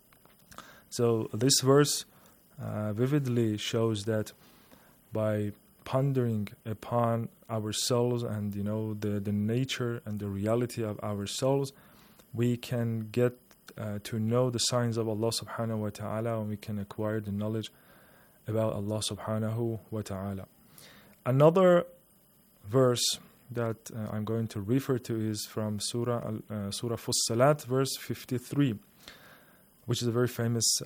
So this verse vividly shows that by pondering upon ourselves and the nature and the reality of ourselves, we can get to know the signs of Allah subhanahu wa ta'ala, and we can acquire the knowledge about Allah subhanahu wa ta'ala. Another verse that I'm going to refer to is from Surah Fussilat, verse 53, which is a very famous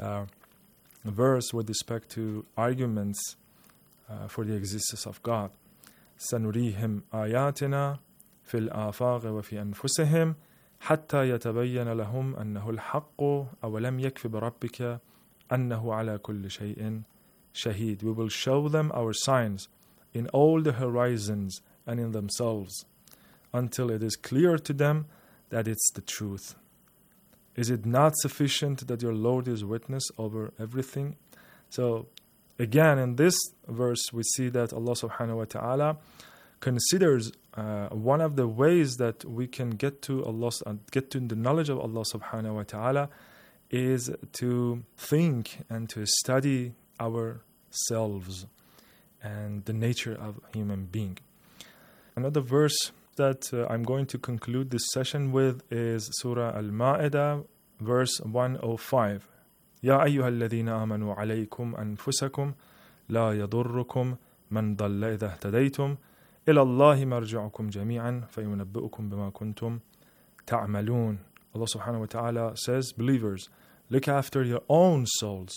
verse with respect to arguments for the existence of God. سنريهم آياتنا في الآفاق وفي أنفسهم حتى يتبين لهم أنه الحق أولم يكف بربك أنه على كل شيء شهيد. We will show them our signs in all the horizons and in themselves until it is clear to them that it's the truth. Is it not sufficient that your Lord is witness over everything? So again, in this verse, we see that Allah subhanahu wa ta'ala considers one of the ways that we can get to the knowledge of Allah subhanahu wa ta'ala is to think and to study ourselves and the nature of human being. Another verse that I'm going to conclude this session with is Surah Al-Ma'idah, verse 105. يا أيها الذين آمنوا عليكم أنفسكم لا يضركم من ضل إذا اهتديتم إلى الله مرجعكم جميعا فينبئكم بما كنتم تعملون. Allah subhanahu wa ta'ala says, believers, look after your own souls.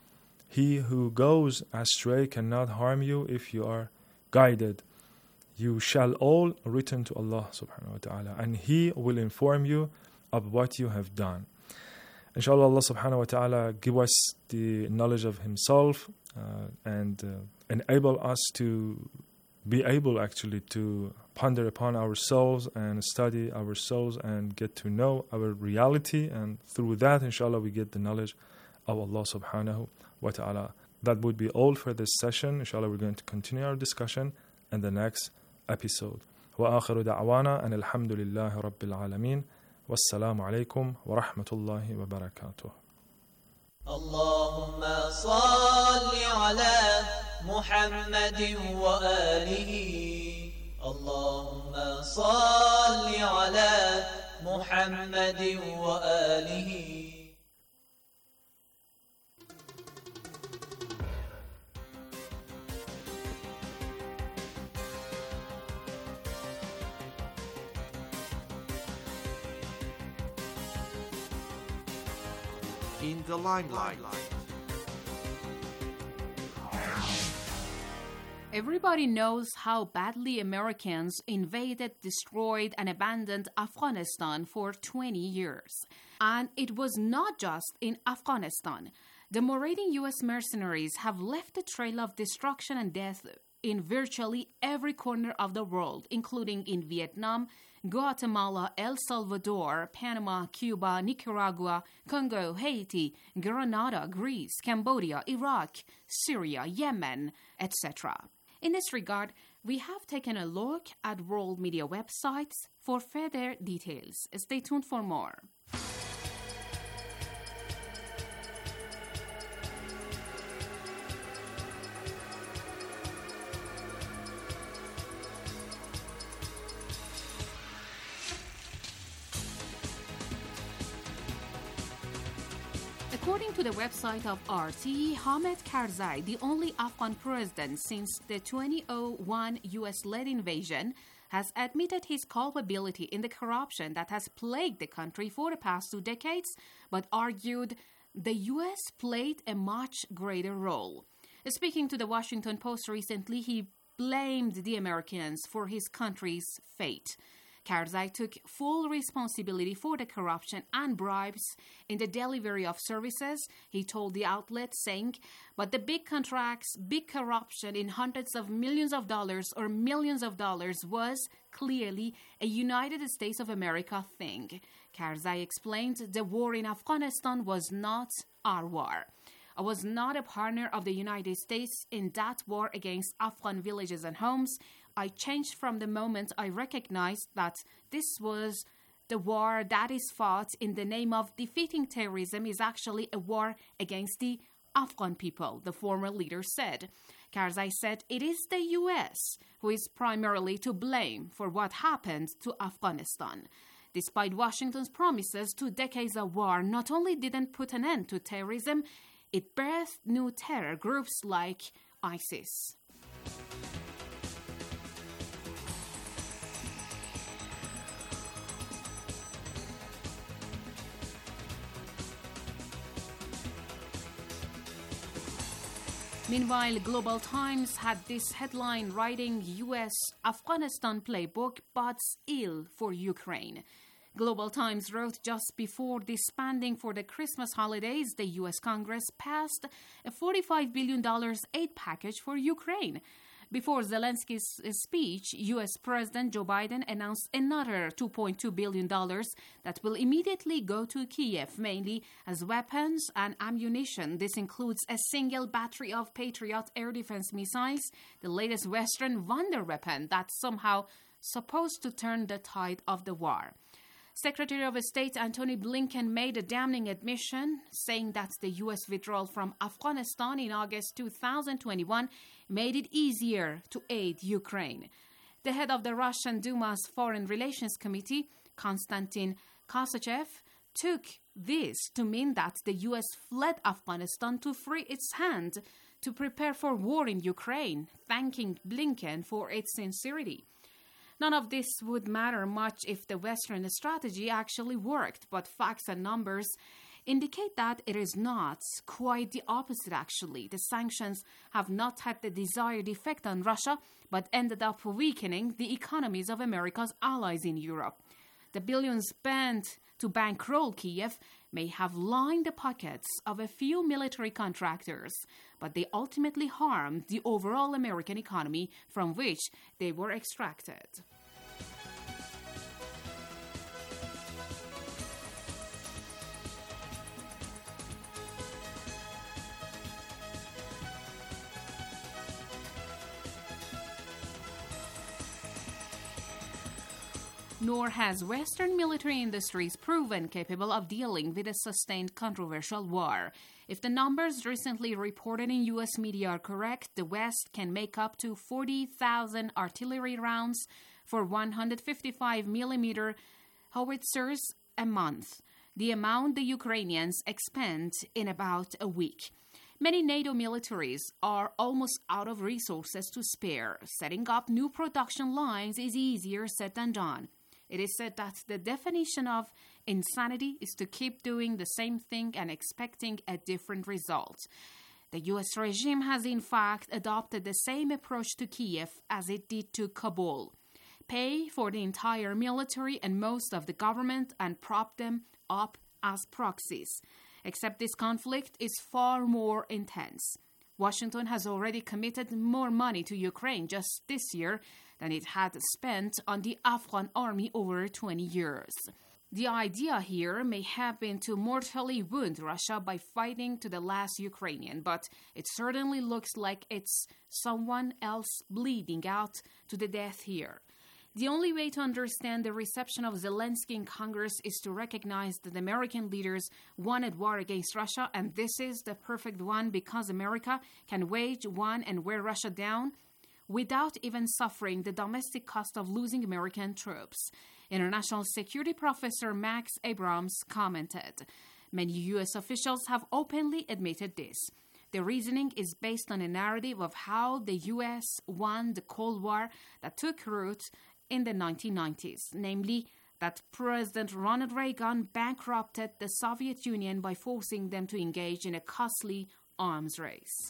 He who goes astray cannot harm you if you are guided. You shall all return to Allah subhanahu wa ta'ala, and He will inform you of what you have done. Inshallah, Allah subhanahu wa ta'ala give us the knowledge of Himself and enable us to be able actually to ponder upon ourselves and study ourselves and get to know our reality, and through that inshallah we get the knowledge of Allah subhanahu wa ta'ala. That would be all for this session. Inshallah, we're going to continue our discussion in the next episode. وآخر دعوانا أن الحمد لله رب العالمين والسلام عليكم ورحمة الله وبركاته. اللهم صل على محمد وآله. اللهم صل على محمد وآله. In the limelight. Everybody knows how badly Americans invaded, destroyed, and abandoned Afghanistan for 20 years. And it was not just in Afghanistan. The marauding U.S. mercenaries have left a trail of destruction and death in virtually every corner of the world, including in Vietnam, Guatemala, El Salvador, Panama, Cuba, Nicaragua, Congo, Haiti, Grenada, Greece, Cambodia, Iraq, Syria, Yemen, etc. In this regard, we have taken a look at world media websites for further details. Stay tuned for more. According to the website of RT, Hamid Karzai, the only Afghan president since the 2001 US-led invasion, has admitted his culpability in the corruption that has plagued the country for the past 2 decades, but argued the US played a much greater role. Speaking to the Washington Post recently, he blamed the Americans for his country's fate. Karzai took full responsibility for the corruption and bribes in the delivery of services, he told the outlet, saying, but the big contracts, big corruption in hundreds of millions of dollars or millions of dollars was clearly a United States of America thing. Karzai explained the war in Afghanistan was not our war. I was not a partner of the United States in that war against Afghan villages and homes. I changed from the moment I recognized that this was the war that is fought in the name of defeating terrorism is actually a war against the Afghan people, the former leader said. Karzai said it is the U.S. who is primarily to blame for what happened to Afghanistan. Despite Washington's promises, 2 decades of war not only didn't put an end to terrorism, it birthed new terror groups like ISIS. Meanwhile, Global Times had this headline writing U.S. Afghanistan playbook bodes ill for Ukraine. Global Times wrote just before disbanding for the Christmas holidays, the U.S. Congress passed a $45 billion aid package for Ukraine. Before Zelensky's speech, U.S. President Joe Biden announced another $2.2 billion that will immediately go to Kyiv, mainly as weapons and ammunition. This includes a single battery of Patriot air defense missiles, the latest Western wonder weapon that's somehow supposed to turn the tide of the war. Secretary of State Antony Blinken made a damning admission, saying that the U.S. withdrawal from Afghanistan in August 2021 made it easier to aid Ukraine. The head of the Russian Duma's Foreign Relations Committee, Konstantin Kosachev, took this to mean that the U.S. fled Afghanistan to free its hand to prepare for war in Ukraine, thanking Blinken for its sincerity. None of this would matter much if the Western strategy actually worked, but facts and numbers indicate that it is not. Quite the opposite, actually. The sanctions have not had the desired effect on Russia, but ended up weakening the economies of America's allies in Europe. The billions spent to bankroll Kyiv may have lined the pockets of a few military contractors, but they ultimately harmed the overall American economy from which they were extracted. Nor has Western military industries proven capable of dealing with a sustained controversial war. If the numbers recently reported in U.S. media are correct, the West can make up to 40,000 artillery rounds for 155mm howitzers a month, the amount the Ukrainians expend in about a week. Many NATO militaries are almost out of resources to spare. Setting up new production lines is easier said than done. It is said that the definition of insanity is to keep doing the same thing and expecting a different result. The U.S. regime has in fact adopted the same approach to Kyiv as it did to Kabul. Pay for the entire military and most of the government and prop them up as proxies. Except this conflict is far more intense. Washington has already committed more money to Ukraine just this year than it had spent on the Afghan army over 20 years. The idea here may have been to mortally wound Russia by fighting to the last Ukrainian, but it certainly looks like it's someone else bleeding out to the death here. The only way to understand the reception of Zelensky in Congress is to recognize that American leaders wanted war against Russia, and this is the perfect one because America can wage one and wear Russia down without even suffering the domestic cost of losing American troops. International security professor Max Abrams commented. Many U.S. officials have openly admitted this. The reasoning is based on a narrative of how the U.S. won the Cold War that took root in the 1990s, namely that President Ronald Reagan bankrupted the Soviet Union by forcing them to engage in a costly arms race.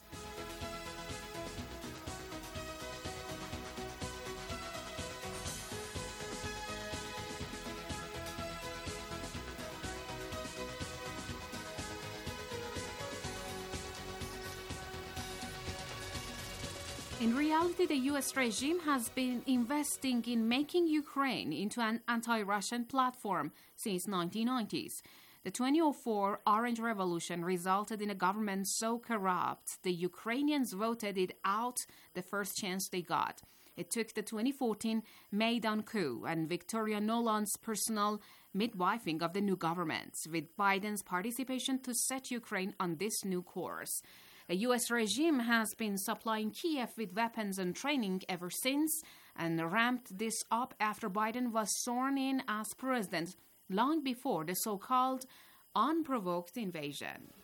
In reality, the U.S. regime has been investing in making Ukraine into an anti-Russian platform since 1990s. The 2004 Orange Revolution resulted in a government so corrupt, the Ukrainians voted it out the first chance they got. It took the 2014 Maidan coup and Victoria Nuland's personal midwifing of the new government, with Biden's participation to set Ukraine on this new course. The U.S. regime has been supplying Kiev with weapons and training ever since and ramped this up after Biden was sworn in as president long before the so-called unprovoked invasion.